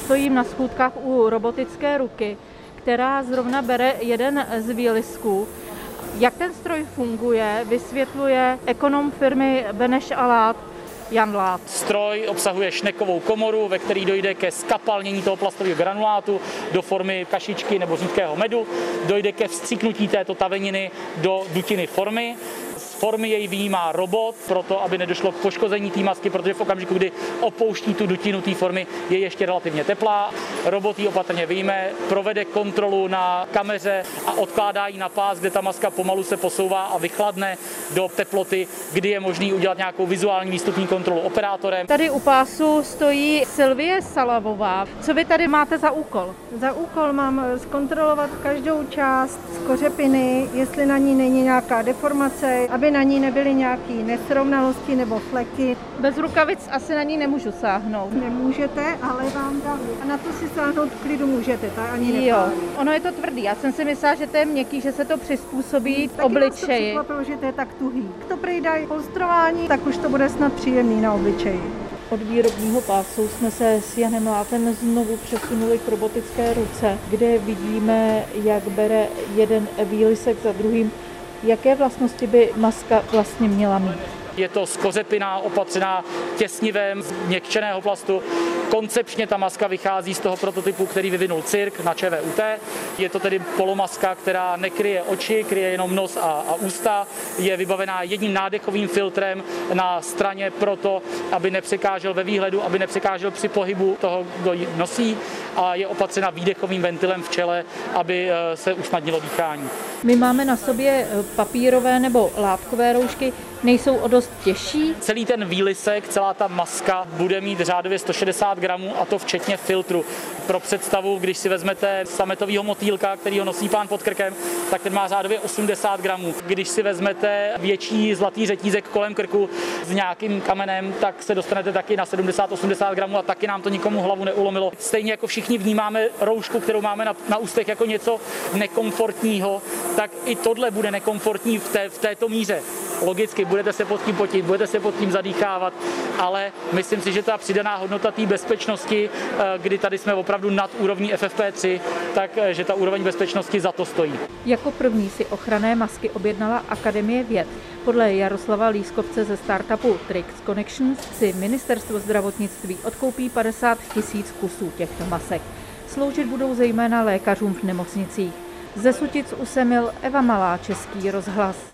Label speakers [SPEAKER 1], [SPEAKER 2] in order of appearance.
[SPEAKER 1] Stojím na schůdkách u robotické ruky, která zrovna bere jeden z výlisků. Jak ten stroj funguje, vysvětluje ekonom firmy Beneš a Lát Jan Lát.
[SPEAKER 2] Stroj obsahuje šnekovou komoru, ve které dojde ke skapalnění toho plastového granulátu do formy kašičky nebo řídkého medu. Dojde ke vstříknutí této taveniny do dutiny formy. Z formy jej vyjímá robot, proto aby nedošlo k poškození té masky, protože v okamžiku, kdy opouští tu dutinu té formy, je ještě relativně teplá. Robot ji opatrně vyjme, provede kontrolu na kameře a odkládá ji na pás, kde ta maska pomalu se posouvá a vychladne do teploty, kdy je možný udělat nějakou vizuální výstupní kontrolu operátorem.
[SPEAKER 1] Tady u pásu stojí Sylvie Salavová. Co vy tady máte za úkol?
[SPEAKER 3] Za úkol mám zkontrolovat každou část z kořepiny, jestli na ní není nějaká deformace, aby na ní nebyly nějaké nesrovnalosti nebo fleky.
[SPEAKER 1] Bez rukavic asi na ní nemůžu sáhnout.
[SPEAKER 3] Nemůžete, ale vám dám. A na to si sáhnout v klidu můžete, tak ani nepálí.
[SPEAKER 1] Jo, ono je to tvrdý. Já jsem si myslela, že to je měkký, že se to přizpůsobí obličeji.
[SPEAKER 3] Taky vás to překvapilo, že to je tak tuhý. To přejdají polstrování, tak už to bude snad příjemný na obličeji.
[SPEAKER 1] Od výrobního pásu jsme se s Janem Látem znovu přesunuli k robotické ruce, kde vidíme, jak bere jeden výlisek za druhým. Jaké vlastnosti by maska vlastně měla mít?
[SPEAKER 2] Je to skořepina opatřená těsnivem z měkčeného plastu. Koncepčně ta maska vychází z toho prototypu, který vyvinul Cirk na ČVUT. Je to tedy polomaska, která nekryje oči, kryje jenom nos a ústa. Je vybavená jedním nádechovým filtrem na straně proto, aby nepřekážel ve výhledu, aby nepřekážel při pohybu toho, kdo ji nosí. A je opatřena výdechovým ventilem v čele, aby se usnadnilo dýchání.
[SPEAKER 1] My máme na sobě papírové nebo látkové roušky. Nejsou o dost těžší?
[SPEAKER 2] Celý ten výlisek, celá ta maska bude mít řádově 160 gramů a to včetně filtru. Pro představu, když si vezmete sametového motýlka, který ho nosí pán pod krkem, tak ten má řádově 80 gramů. Když si vezmete větší zlatý řetízek kolem krku s nějakým kamenem, tak se dostanete taky na 70-80 gramů a taky nám to nikomu hlavu neulomilo. Stejně jako všichni vnímáme roušku, kterou máme na ústech jako něco nekomfortního, tak i tohle bude nekomfortní v této míře. Logicky, budete se pod tím potit, budete se pod tím zadýchávat, ale myslím si, že ta přidaná hodnota té bezpečnosti, kdy tady jsme opravdu nad úrovní FFP3, takže ta úroveň bezpečnosti za to stojí.
[SPEAKER 1] Jako první si ochranné masky objednala Akademie věd. Podle Jaroslava Lískovce ze startupu Trix Connections si ministerstvo zdravotnictví odkoupí 50 000 kusů těchto masek. Sloužit budou zejména lékařům v nemocnicích. Ze Sutic u Semil Eva Malá, Český rozhlas.